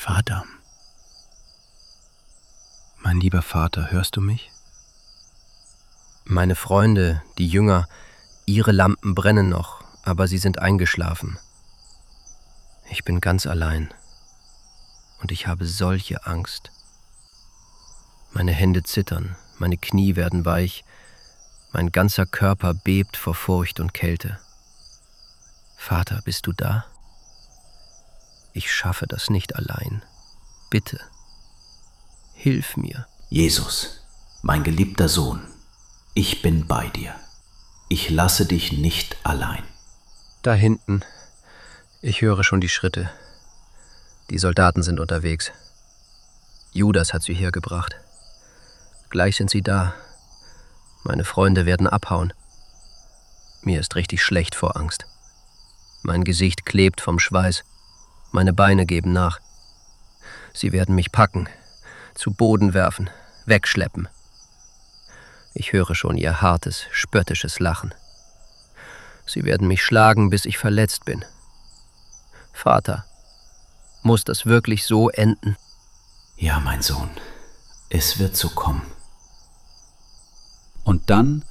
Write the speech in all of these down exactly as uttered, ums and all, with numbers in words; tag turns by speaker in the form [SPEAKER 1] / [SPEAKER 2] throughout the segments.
[SPEAKER 1] Vater, mein lieber Vater, hörst du mich?
[SPEAKER 2] Meine Freunde, die Jünger, ihre Lampen brennen noch, aber sie sind eingeschlafen. Ich bin ganz allein und ich habe solche Angst. Meine Hände zittern, meine Knie werden weich, mein ganzer Körper bebt vor Furcht und Kälte. Vater, bist du da? Ich schaffe das nicht allein. Bitte, hilf mir.
[SPEAKER 3] Jesus, mein geliebter Sohn, ich bin bei dir. Ich lasse dich nicht allein.
[SPEAKER 2] Da hinten, ich höre schon die Schritte. Die Soldaten sind unterwegs. Judas hat sie hergebracht. Gleich sind sie da. Meine Freunde werden abhauen. Mir ist richtig schlecht vor Angst. Mein Gesicht klebt vom Schweiß. Meine Beine geben nach. Sie werden mich packen, zu Boden werfen, wegschleppen. Ich höre schon ihr hartes, spöttisches Lachen. Sie werden mich schlagen, bis ich verletzt bin. Vater, muss das wirklich so enden?
[SPEAKER 3] Ja, mein Sohn, es wird so kommen.
[SPEAKER 4] Und dann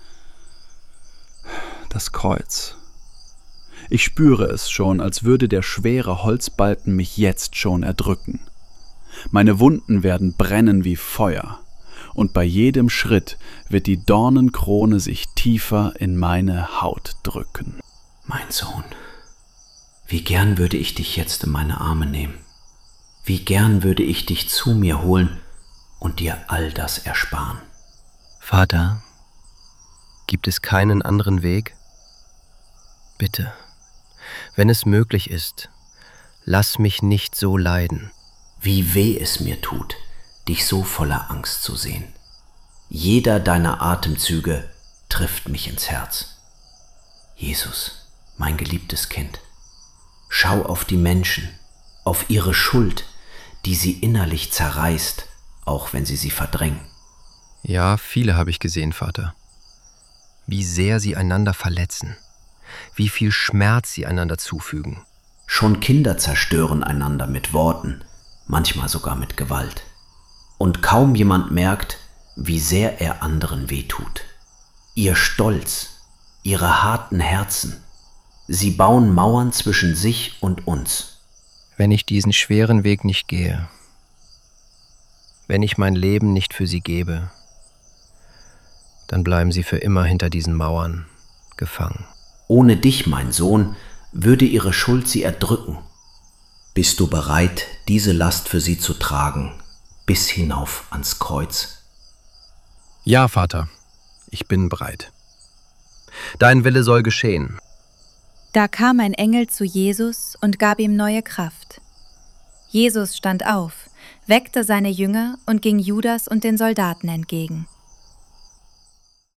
[SPEAKER 4] das Kreuz. Ich spüre es schon, als würde der schwere Holzbalken mich jetzt schon erdrücken. Meine Wunden werden brennen wie Feuer, und bei jedem Schritt wird die Dornenkrone sich tiefer in meine Haut drücken.
[SPEAKER 3] Mein Sohn, wie gern würde ich dich jetzt in meine Arme nehmen. Wie gern würde ich dich zu mir holen und dir all das ersparen.
[SPEAKER 2] Vater, gibt es keinen anderen Weg? Bitte, wenn es möglich ist, lass mich nicht so leiden.
[SPEAKER 3] Wie weh es mir tut, dich so voller Angst zu sehen. Jeder deiner Atemzüge trifft mich ins Herz. Jesus, mein geliebtes Kind, schau auf die Menschen, auf ihre Schuld, die sie innerlich zerreißt, auch wenn sie sie verdrängen.
[SPEAKER 2] Ja, viele habe ich gesehen, Vater. Wie sehr sie einander verletzen, wie viel Schmerz sie einander zufügen.
[SPEAKER 3] Schon Kinder zerstören einander mit Worten, manchmal sogar mit Gewalt. Und kaum jemand merkt, wie sehr er anderen wehtut. Ihr Stolz, ihre harten Herzen, sie bauen Mauern zwischen sich und uns.
[SPEAKER 2] Wenn ich diesen schweren Weg nicht gehe, wenn ich mein Leben nicht für sie gebe, dann bleiben sie für immer hinter diesen Mauern gefangen.
[SPEAKER 3] Ohne dich, mein Sohn, würde ihre Schuld sie erdrücken. Bist du bereit, diese Last für sie zu tragen, bis hinauf ans Kreuz?
[SPEAKER 2] Ja, Vater, ich bin bereit. Dein Wille soll geschehen.
[SPEAKER 5] Da kam ein Engel zu Jesus und gab ihm neue Kraft. Jesus stand auf, weckte seine Jünger und ging Judas und den Soldaten entgegen.